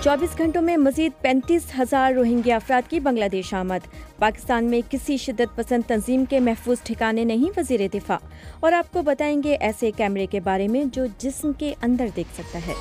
24 घंटों में मजीद 35,000 रोहिंग्या अफराद की बांग्लादेश आमद। पाकिस्तान में किसी शिद्दत पसंद तंजीम के महफूज ठिकाने नहीं, वजीर दिफा। और आपको बताएंगे ऐसे कैमरे के बारे में जो जिस्म के अंदर देख सकता है।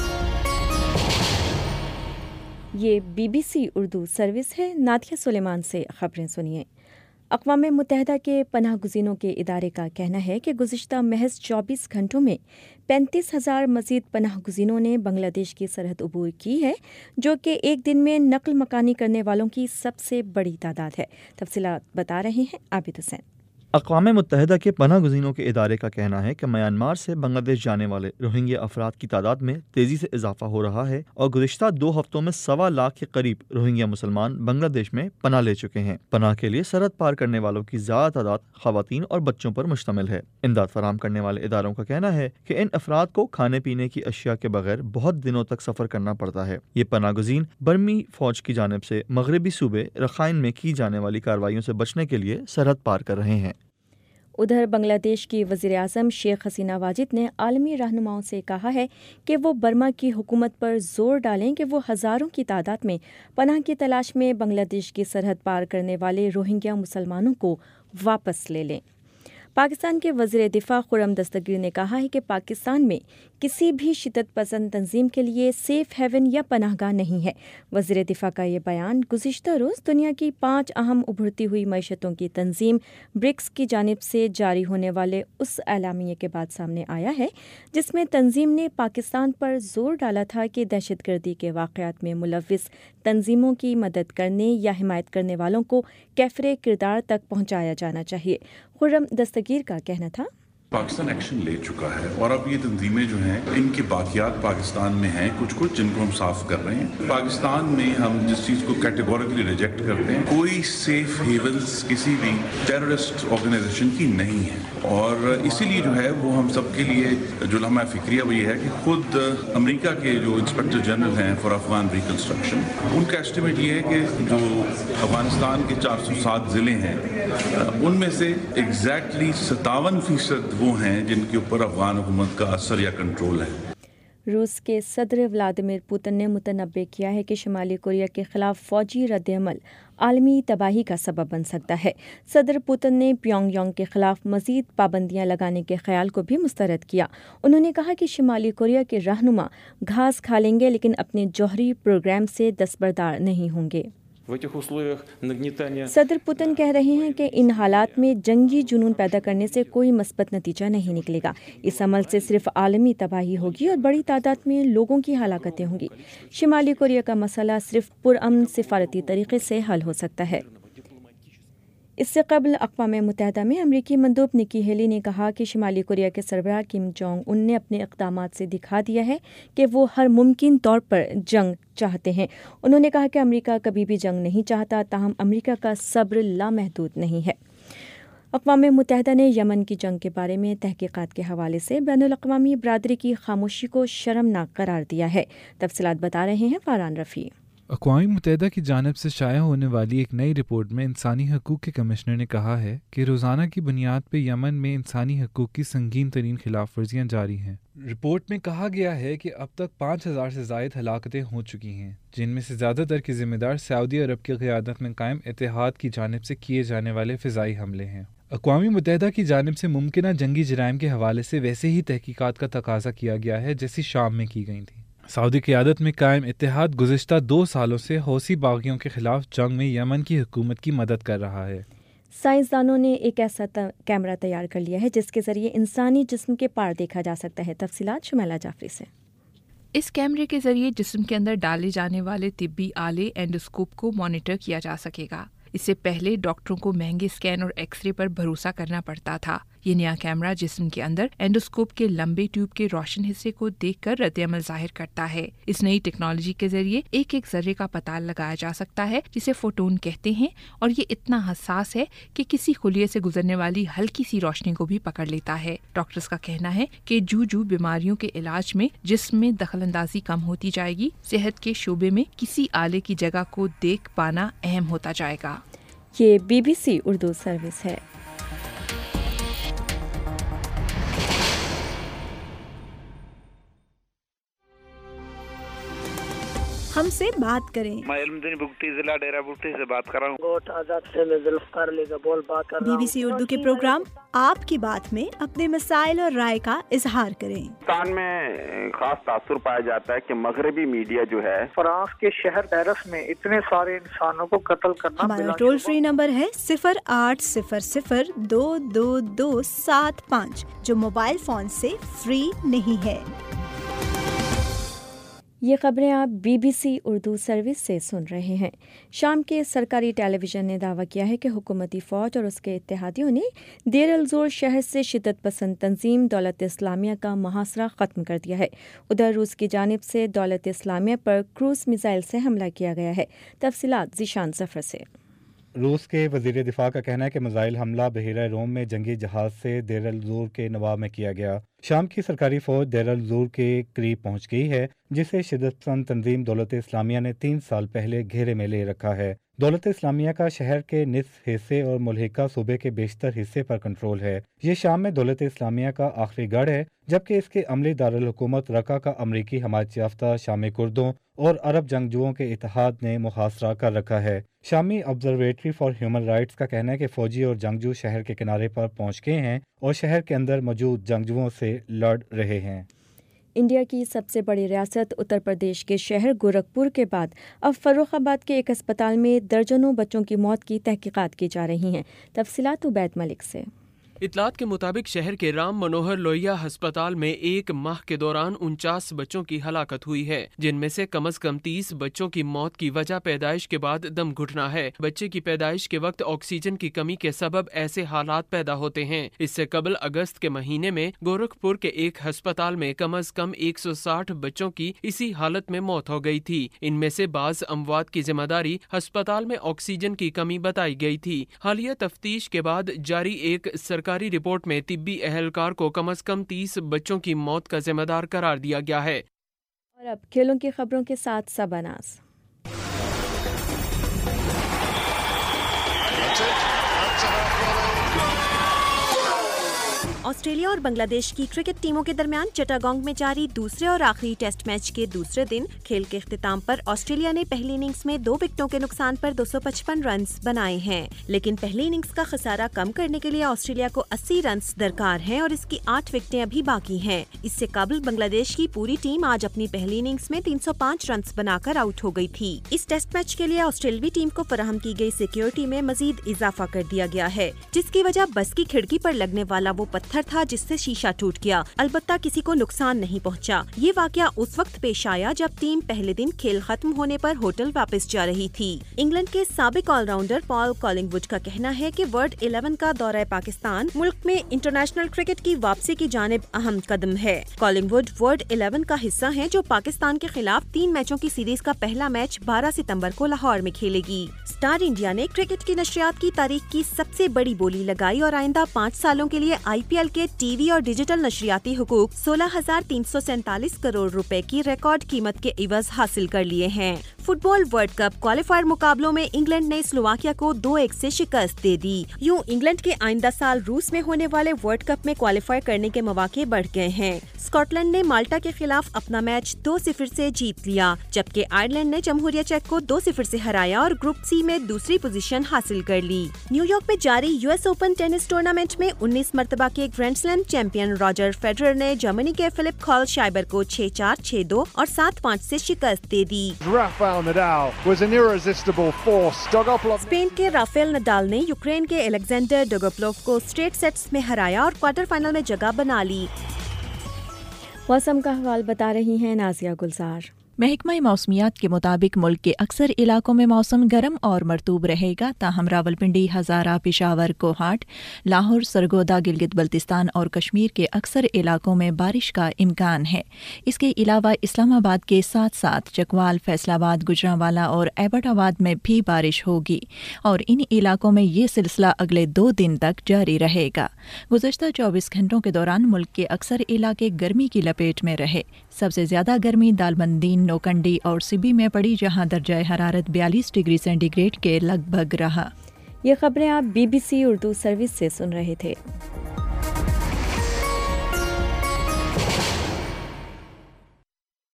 ये BBC उर्दू सर्विस है। नादिया सुलेमान से खबरें सुनिए। अक़वाम मुत्तहिदा के पनाह गुज़ीनों के इदारे का कहना है कि गुज़िश्ता महज 24 घंटों में 35,000 मज़ीद पनाह गुज़ीनों ने बांग्लादेश की सरहद अबूर की है, जो कि एक दिन में नक़ल मकानी करने वालों की सबसे बड़ी तादाद है। तफ़सीलात बता रहे हैं आबिद हुसैन। अक़वाम मुत्तहिदा के पनाह गुज़ीनों के इदारे का कहना है कि म्यांमार से बांग्लादेश जाने वाले रोहिंग्या अफराद की तादाद में तेज़ी से इजाफा हो रहा है और गुज़िश्ता 2 हफ्तों में 1.25 लाख के करीब रोहिंग्या मुसलमान बांग्लादेश में पनाह ले चुके हैं। पनाह के लिए सरहद पार करने वालों की ज़्यादा तादाद ख़वातीन और बच्चों पर मुश्तमिल है। इमदाद फराहम करने वाले इदारों का कहना है कि इन अफराद को खाने पीने की अशिया के बगैर बहुत दिनों तक सफ़र करना पड़ता है। ये पनाह गुज़ीन बर्मी फ़ौज की जानिब से मगरबी सूबे रखाइन में की जाने वाली कार्रवाइयों से बचने के लिए सरहद पार कर रहे हैं। उधर बांग्लादेश की वज़ीर-ए-आज़म शेख हसीना वाजिद ने आलमी रहनुमाओं से कहा है कि वो बर्मा की हुकूमत पर जोर डालें कि वो हज़ारों की तादाद में पनाह की तलाश में बांग्लादेश की सरहद पार करने वाले रोहिंग्या मुसलमानों को वापस ले लें। पाकिस्तान के वज़ीर दिफा खुर्रम दस्तगीर ने कहा है कि पाकिस्तान में किसी भी शिद्दत पसंद तंजीम के लिए सेफ हेवन या पनाहगाह नहीं है। वज़ीर दिफा का ये बयान गुज़िश्ता रोज़ दुनिया की 5 अहम उभरती हुई मईशतों की तंजीम ब्रिक्स की जानिब से जारी होने वाले उस एलामिये के बाद सामने आया है, जिसमें तंजीम ने पाकिस्तान पर जोर डाला था कि दहशतगर्दी के वाक़यात में मुलव्विस तंजीमों की मदद करने या हिमायत करने वालों को कैफ़रे किरदार तक पहुँचाया जाना चाहिए। खुर्रम दस्तगीर का कहना था, पाकिस्तान एक्शन ले चुका है और अब ये तंजीमें जो हैं इनके बाकियात पाकिस्तान में हैं कुछ जिनको हम साफ कर रहे हैं। पाकिस्तान में हम जिस चीज़ को कैटेगोरिकली रिजेक्ट करते हैं, कोई सेफ हेवन्स किसी भी टेररिस्ट ऑर्गेनाइजेशन की नहीं है और इसीलिए जो है वो हम सब के लिए जो लम्हा फ़िक्रिया वो ये है कि खुद अमेरिका के जो इंस्पेक्टर जनरल हैं फॉर अफगान रिकन्स्ट्रक्शन, उनका एस्टिमेट ये है कि जो अफगानिस्तान के 407 ज़िले हैं उनमें से एग्जैक्टली 57% वो हैं जिनके ऊपर अफगान हुकूमत का असर या कंट्रोल है। रूस के सदर व्लादिमीर पुतिन ने मुतनब्बे किया है कि शुमाली कोरिया के खिलाफ फौजी रद्द-ए-अमल आलमी तबाही का सबब बन सकता है। सदर पुतिन ने प्योंगयांग के खिलाफ मजीद पाबंदियां लगाने के ख्याल को भी मुस्तरद किया। उन्होंने कहा कि शुमाली कोरिया के रहनुमा घास खा लेंगे लेकिन अपने जौहरी प्रोग्राम से दस्तबरदार नहीं होंगे। सदर पुतिन कह रहे हैं कि इन हालात में जंगी जुनून पैदा करने से कोई मस्बत नतीजा नहीं निकलेगा। इस अमल से सिर्फ आलमी तबाही होगी और बड़ी तादाद में लोगों की हलाकतें होंगी। शुमाली कोरिया का मसला सिर्फ पुरअमन सिफारती तरीके से हल हो सकता है। इससे कबल अक़वाम मुत्तहिदा में अमरीकी मंदूब निकी हेली ने कहा कि शुमाली कोरिया के सरबराह किम जोंग उन ने अपने इक़दामात से दिखा दिया है कि वो हर मुमकिन तौर पर जंग चाहते हैं। उन्होंने कहा कि अमरीका कभी भी जंग नहीं चाहता, ताहम अमरीका का सब्र लामहदूद नहीं है। अक़वाम मुत्तहिदा ने यमन की जंग के बारे में तहक़ीक़ात के हवाले से बैनुल अक़वामी बरादरी की खामोशी को शर्मनाक करार दिया है। तफ़सीलात बता रहे हैं फ़ारान रफ़ी। अक़वाम मुत्तहिदा की जानिब से शाया होने वाली एक नई रिपोर्ट में इंसानी हकूक़ के कमिश्नर ने कहा है कि रोज़ाना की बुनियाद पर यमन में इंसानी हकूक़ की संगीन तरीन खिलाफ वर्जियाँ जारी हैं। रिपोर्ट में कहा गया है कि अब तक 5,000 से ज़ायद हलाकतें हो चुकी हैं, जिनमें से ज़्यादातर की ज़िम्मेदार सऊदी अरब की क़यादत में कायम इत्तेहाद की जानिब से किए जाने वाले फ़िज़ाई हमले हैं। अक़वाम मुत्तहिदा की जानिब से मुमकिना जंगी जराइम के हवाले से वैसे ही तहक़ीक़ात का तकाज़ा किया गया है जैसी शाम में की गई थी। सऊदी क़यादत में कायम इत्तेहाद गुज़िश्ता 2 सालों से हौसी बागियों के खिलाफ जंग में यमन की हुकूमत की मदद कर रहा है। साइंसदानों ने एक ऐसा कैमरा तैयार कर लिया है जिसके ज़रिए इंसानी जिस्म के पार देखा जा सकता है। तफसीलात शुमैला जाफरी से। इस कैमरे के जरिए जिस्म के अंदर डाले जाने वाले तिब्बी आले एंडोस्कोप को मॉनिटर किया जा सकेगा। इससे पहले डॉक्टरों को महंगे स्कैन और एक्सरे पर भरोसा करना पड़ता था। ये नया कैमरा जिस्म के अंदर एंडोस्कोप के लंबे ट्यूब के रोशन हिस्से को देखकर रद्द-ए-अमल जाहिर करता है। इस नई टेक्नोलॉजी के जरिए एक एक जर्रे का पता लगाया जा सकता है, जिसे फोटोन कहते हैं, और ये इतना हसास है कि किसी खुलिये से गुजरने वाली हल्की सी रोशनी को भी पकड़ लेता है। डॉक्टर्स का कहना है कि जू बीमारियों के इलाज में जिस्म में दखलंदाजी कम होती जाएगी। सेहत के शोबे में किसी आले की जगह को देख पाना अहम होता जाएगा। ये BBC उर्दू सर्विस है। ہم سے بات کریں۔ میں علمدین بگٹی ضلع ڈیرہ بگٹی سے بات کر رہا ہوں۔ گوٹ آزاد سے میں ذوالفقار علی کا بول بات کر رہا ہوں۔ BBC اردو کے پروگرام آپ کی بات میں اپنے مسائل اور رائے کا اظہار کریں۔ پاکستان میں خاص تاثر پایا جاتا ہے کہ مغربی میڈیا جو ہے فرانس کے شہر پیرس میں اتنے سارے انسانوں کو قتل کرنا۔ ہمارا ٹول فری نمبر ہے 0800-222-75 جو موبائل فون سے فری نہیں ہے۔ یہ خبریں آپ BBC اردو سروس سے سن رہے ہیں۔ شام کے سرکاری ٹیلی ویژن نے دعویٰ کیا ہے کہ حکومتی فوج اور اس کے اتحادیوں نے دیر الزور شہر سے شدت پسند تنظیم دولت اسلامیہ کا محاصرہ ختم کر دیا ہے۔ ادھر روس کی جانب سے دولت اسلامیہ پر کروز میزائل سے حملہ کیا گیا ہے۔ تفصیلات ذیشان ظفر سے۔ روس کے وزیر دفاع کا کہنا ہے کہ میزائل حملہ بحیرہ روم میں جنگی جہاز سے دیر الزور کے نواح میں کیا گیا۔ شام کی سرکاری فوج دیر الزور کے قریب پہنچ گئی ہے، جسے شدت پسند تنظیم دولت اسلامیہ نے 3 سال پہلے گھیرے میں لے رکھا ہے۔ دولت اسلامیہ کا شہر کے نصف حصے اور ملحقہ صوبے کے بیشتر حصے پر کنٹرول ہے۔ یہ شام میں دولت اسلامیہ کا آخری گڑھ ہے، جبکہ اس کے عملی دارالحکومت رقہ کا امریکی حمایت یافتہ شامی کردوں اور عرب جنگجوؤں کے اتحاد نے محاصرہ کر رکھا ہے۔ شامی آبزرویٹری فار ہیومن رائٹس کا کہنا ہے کہ فوجی اور جنگجو شہر کے کنارے پر پہنچ گئے ہیں اور شہر کے اندر موجود جنگجوؤں سے لڑ رہے ہیں۔ انڈیا کی سب سے بڑی ریاست اتر پردیش کے شہر گورکھپور کے بعد اب فروخ آباد کے ایک اسپتال میں درجنوں بچوں کی موت کی تحقیقات کی جا رہی ہیں۔ تفصیلات عبید ملک سے۔ اطلاعات کے مطابق شہر کے رام منوہر لوہیا ہسپتال میں 1 ماہ کے دوران 49 بچوں کی ہلاکت ہوئی ہے، جن میں سے کم از کم 30 بچوں کی موت کی وجہ پیدائش کے بعد دم گھٹنا ہے۔ بچے کی پیدائش کے وقت آکسیجن کی کمی کے سبب ایسے حالات پیدا ہوتے ہیں۔ اس سے قبل اگست کے مہینے میں گورکھپور کے ایک ہسپتال میں کم از کم 160 بچوں کی اسی حالت میں موت ہو گئی تھی۔ ان میں سے بعض اموات کی ذمہ داری ہسپتال میں آکسیجن کی کمی بتائی گئی تھی۔ حالیہ تفتیش کے بعد جاری ایک سرکاری رپورٹ میں طبی اہلکار کو کم از کم 30 بچوں کی موت کا ذمہ دار قرار دیا گیا ہے۔ اور اب کھیلوں کی خبروں کے ساتھ سباناز۔ آسٹریلیا اور بنگلہ دیش کی کرکٹ ٹیموں کے درمیان چٹاگانگ میں جاری دوسرے اور آخری ٹیسٹ میچ کے دوسرے دن کھیل کے اختتام پر آسٹریلیا نے پہلی اننگز میں 2 وکٹوں کے نقصان پر 255 رنز بنائے ہیں، لیکن پہلی اننگز کا خسارہ کم کرنے کے لیے آسٹریلیا کو 80 رنز درکار ہیں اور اس کی 8 وکٹیں ابھی باقی ہیں۔ اس سے قبل بنگلہ دیش کی پوری ٹیم آج اپنی پہلی اننگز میں 305 رنز بنا کر آؤٹ ہو گئی تھی۔ اس ٹیسٹ میچ کے لیے آسٹریلوی ٹیم کو فراہم کی گئی سیکیورٹی میں مزید اضافہ کر دیا گیا ہے، جس کی وجہ بس کی کھڑکی پر لگنے والا وہ پتھر تھا جس سے شیشہ ٹوٹ گیا۔ البتہ کسی کو نقصان نہیں پہنچا۔ یہ واقعہ اس وقت پیش آیا جب ٹیم پہلے دن کھیل ختم ہونے پر ہوٹل واپس جا رہی تھی۔ انگلینڈ کے سابق all rounder Paul Collingwood کا کہنا ہے کہ ورلڈ 11 کا دورہ پاکستان ملک میں انٹرنیشنل کرکٹ کی واپسی کی جانب اہم قدم ہے۔ کالنگ ووڈ ورلڈ 11 کا حصہ ہیں جو پاکستان کے خلاف 3 میچوں کی سیریز کا پہلا میچ 12 ستمبر کو لاہور میں کھیلے گی۔ اسٹار انڈیا نے کرکٹ کی نشریات کی تاریخ کی سب سے بڑی بولی لگائی اور آئندہ 5 سالوں کے لیے IPL کے ٹی وی اور ڈیجیٹل نشریاتی حقوق 16,347 کروڑ روپے کی ریکارڈ قیمت کے عوض حاصل کر لیے ہیں۔ Football world cup qualifier مقابلوں میں انگلینڈ نے سلوواکیہ کو 2-1 سے شکست دے دی۔ یوں انگلینڈ کے آئندہ سال روس میں ہونے والے ورلڈ کپ میں کوالیفائی کرنے کے مواقع بڑھ گئے ہیں۔ اسکاٹ لینڈ نے مالٹا کے خلاف اپنا میچ 2-0 سے جیت لیا، جبکہ آئرلینڈ نے جمہوریہ چیک کو 2-0 سے ہرایا اور گروپ سی میں دوسری پوزیشن حاصل کر لی۔ نیو یارک میں جاری US اوپن ٹینس ٹورنامنٹ میں 19 مرتبہ کے grand slam champion Roger Federer نے جرمنی کے فلپ کال شائبر کو 6-4، 6-2 اور 7-5 سے شکست دے دی۔ اسپین کے رافیل نڈال نے یوکرین کے الیگزینڈر ڈوگوپلوف کو اسٹریٹ سیٹس میں ہرایا اور کوارٹر فائنل میں جگہ بنا لی۔ موسم کا حوال بتا رہی ہیں نازیہ گلزار۔ محکمہ موسمیات کے مطابق ملک کے اکثر علاقوں میں موسم گرم اور مرطوب رہے گا، تاہم راولپنڈی، ہزارہ، پشاور، کوہاٹ، لاہور، سرگودا، گلگت بلتستان اور کشمیر کے اکثر علاقوں میں بارش کا امکان ہے۔ اس کے علاوہ اسلام آباد کے ساتھ ساتھ چکوال، فیصل آباد، گجرانوالہ اور ایبٹ آباد میں بھی بارش ہوگی اور ان علاقوں میں یہ سلسلہ اگلے 2 دن تک جاری رہے گا۔ گزشتہ 24 گھنٹوں کے دوران ملک کے اکثر علاقے گرمی کی لپیٹ میں رہے۔ سب سے زیادہ گرمی دالبندین، نوکنڈی اور سبی میں پڑی، جہاں درجہ حرارت 42 ڈگری سینٹی گریڈ کے لگ بھگ رہا۔ یہ خبریں آپ BBC اردو سروس سے سن رہے تھے۔